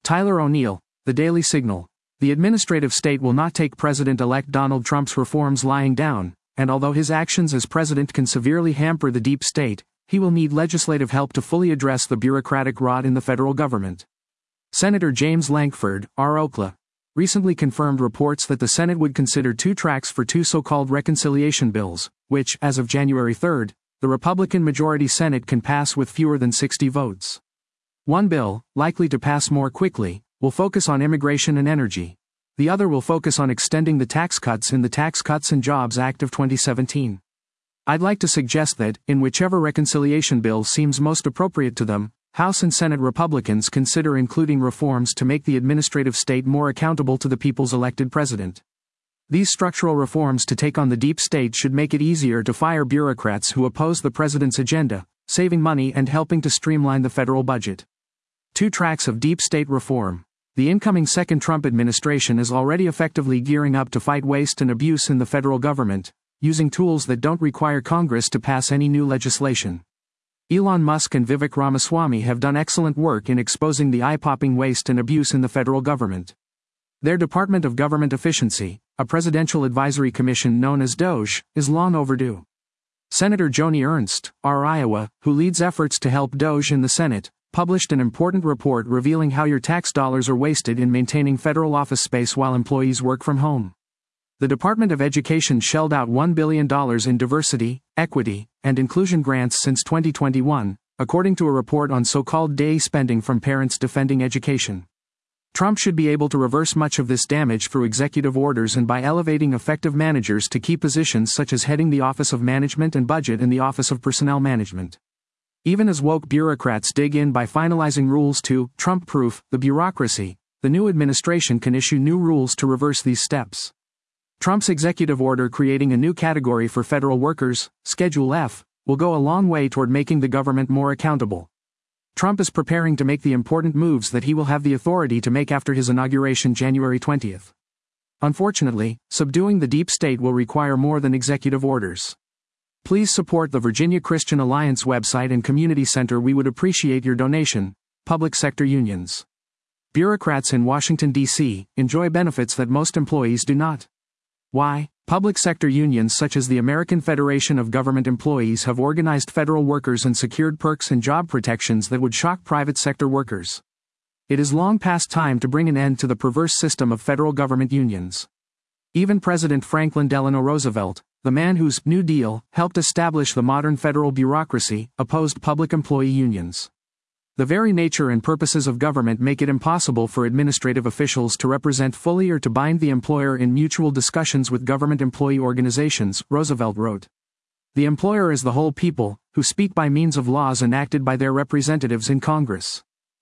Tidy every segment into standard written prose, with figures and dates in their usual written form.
Tyler O'Neill, The Daily Signal. The administrative state will not take President-elect Donald Trump's reforms lying down, and although his actions as president can severely hamper the deep state, he will need legislative help to fully address the bureaucratic rot in the federal government. Senator James Lankford, R. Oklahoma, recently confirmed reports that the Senate would consider two tracks for two so-called reconciliation bills, which, as of January 3, the Republican-majority Senate can pass with fewer than 60 votes. One bill, likely to pass more quickly, will focus on immigration and energy. The other will focus on extending the tax cuts in the Tax Cuts and Jobs Act of 2017. I'd like to suggest that, in whichever reconciliation bill seems most appropriate to them, House and Senate Republicans consider including reforms to make the administrative state more accountable to the people's elected president. These structural reforms to take on the deep state should make it easier to fire bureaucrats who oppose the president's agenda, saving money and helping to streamline the federal budget. Two tracks of deep state reform. The incoming second Trump administration is already effectively gearing up to fight waste and abuse in the federal government, using tools that don't require Congress to pass any new legislation. Elon Musk and Vivek Ramaswamy have done excellent work in exposing the eye-popping waste and abuse in the federal government. Their Department of Government Efficiency, a presidential advisory commission known as DOGE, is long overdue. Senator Joni Ernst, R. Iowa, who leads efforts to help DOGE in the Senate, published an important report revealing how your tax dollars are wasted in maintaining federal office space while employees work from home. The Department of Education shelled out $1 billion in diversity, equity, and inclusion grants since 2021, according to a report on so-called DEI spending from Parents Defending Education. Trump should be able to reverse much of this damage through executive orders and by elevating effective managers to key positions such as heading the Office of Management and Budget and the Office of Personnel Management. Even as woke bureaucrats dig in by finalizing rules to Trump-proof the bureaucracy, the new administration can issue new rules to reverse these steps. Trump's executive order creating a new category for federal workers, Schedule F, will go a long way toward making the government more accountable. Trump is preparing to make the important moves that he will have the authority to make after his inauguration January 20. Unfortunately, subduing the deep state will require more than executive orders. Please support the Virginia Christian Alliance website and community center. We would appreciate your donation. Public sector unions. Bureaucrats in Washington, D.C., enjoy benefits that most employees do not. Why? Public sector unions such as the American Federation of Government Employees have organized federal workers and secured perks and job protections that would shock private sector workers. It is long past time to bring an end to the perverse system of federal government unions. Even President Franklin Delano Roosevelt, the man whose New Deal helped establish the modern federal bureaucracy, opposed public employee unions. The very nature and purposes of government make it impossible for administrative officials to represent fully or to bind the employer in mutual discussions with government employee organizations, Roosevelt wrote. The employer is the whole people, who speak by means of laws enacted by their representatives in Congress.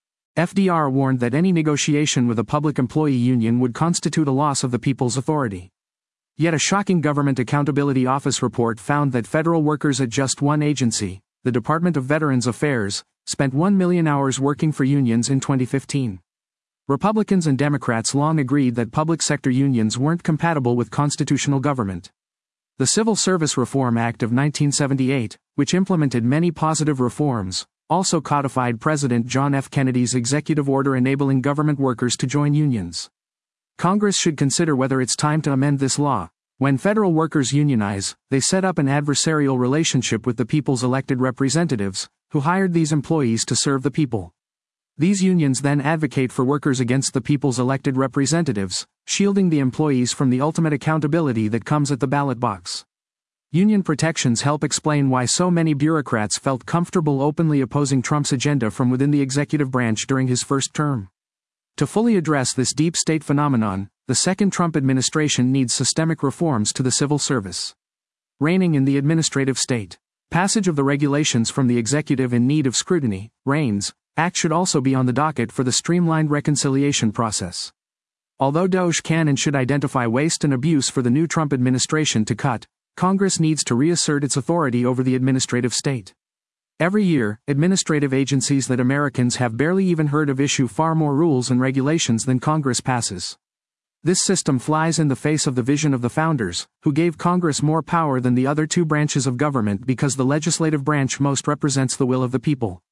FDR warned that any negotiation with a public employee union would constitute a loss of the people's authority. Yet a shocking Government Accountability Office report found that federal workers at just one agency, the Department of Veterans Affairs, spent 1 million hours working for unions in 2015. Republicans and Democrats long agreed that public sector unions weren't compatible with constitutional government. The Civil Service Reform Act of 1978, which implemented many positive reforms, also codified President John F. Kennedy's executive order enabling government workers to join unions. Congress should consider whether it's time to amend this law. When federal workers unionize, they set up an adversarial relationship with the people's elected representatives, who hired these employees to serve the people. These unions then advocate for workers against the people's elected representatives, shielding the employees from the ultimate accountability that comes at the ballot box. Union protections help explain why so many bureaucrats felt comfortable openly opposing Trump's agenda from within the executive branch during his first term. To fully address this deep state phenomenon, the second Trump administration needs systemic reforms to the civil service. Reigning in the administrative state. Passage of the regulations from the executive in need of scrutiny, REINS, Act should also be on the docket for the streamlined reconciliation process. Although DOGE can and should identify waste and abuse for the new Trump administration to cut, Congress needs to reassert its authority over the administrative state. Every year, administrative agencies that Americans have barely even heard of issue far more rules and regulations than Congress passes. This system flies in the face of the vision of the founders, who gave Congress more power than the other two branches of government because the legislative branch most represents the will of the people.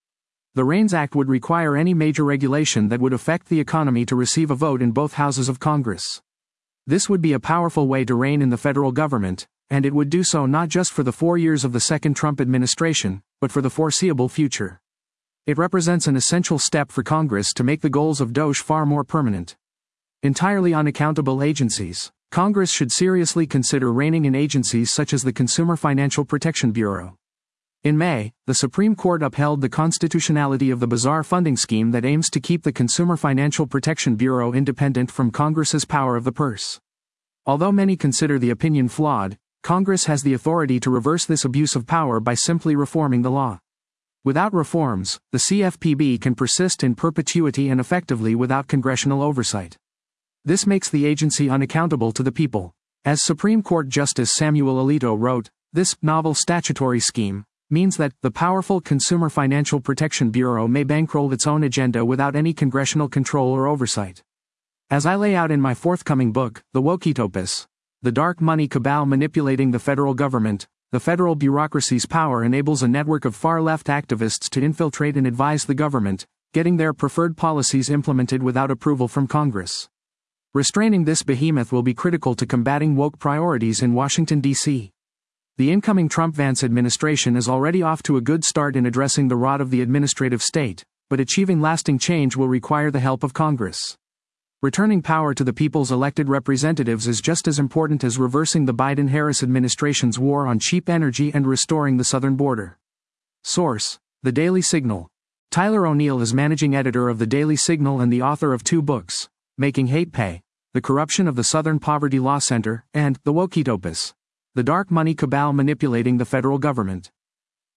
The REINS Act would require any major regulation that would affect the economy to receive a vote in both houses of Congress. This would be a powerful way to rein in the federal government, and it would do so not just for the 4 years of the second Trump administration, but for the foreseeable future. It represents an essential step for Congress to make the goals of DOGE far more permanent. Entirely unaccountable agencies. Congress should seriously consider reining in agencies such as the Consumer Financial Protection Bureau. In May, the Supreme Court upheld the constitutionality of the bizarre funding scheme that aims to keep the Consumer Financial Protection Bureau independent from Congress's power of the purse. Although many consider the opinion flawed, Congress has the authority to reverse this abuse of power by simply reforming the law. Without reforms, the CFPB can persist in perpetuity and effectively without congressional oversight. This makes the agency unaccountable to the people. As Supreme Court Justice Samuel Alito wrote, this novel statutory scheme means that the powerful Consumer Financial Protection Bureau may bankroll its own agenda without any congressional control or oversight. As I lay out in my forthcoming book, The Wokeetopus, the dark money cabal manipulating the federal government, the federal bureaucracy's power enables a network of far-left activists to infiltrate and advise the government, getting their preferred policies implemented without approval from Congress. Restraining this behemoth will be critical to combating woke priorities in Washington, D.C. The incoming Trump-Vance administration is already off to a good start in addressing the rot of the administrative state, but achieving lasting change will require the help of Congress. Returning power to the people's elected representatives is just as important as reversing the Biden-Harris administration's war on cheap energy and restoring the southern border. Source: The Daily Signal. Tyler O'Neill is managing editor of The Daily Signal and the author of 2 books, Making Hate Pay, The Corruption of the Southern Poverty Law Center, and The Wokeetopus, the dark money cabal manipulating the federal government.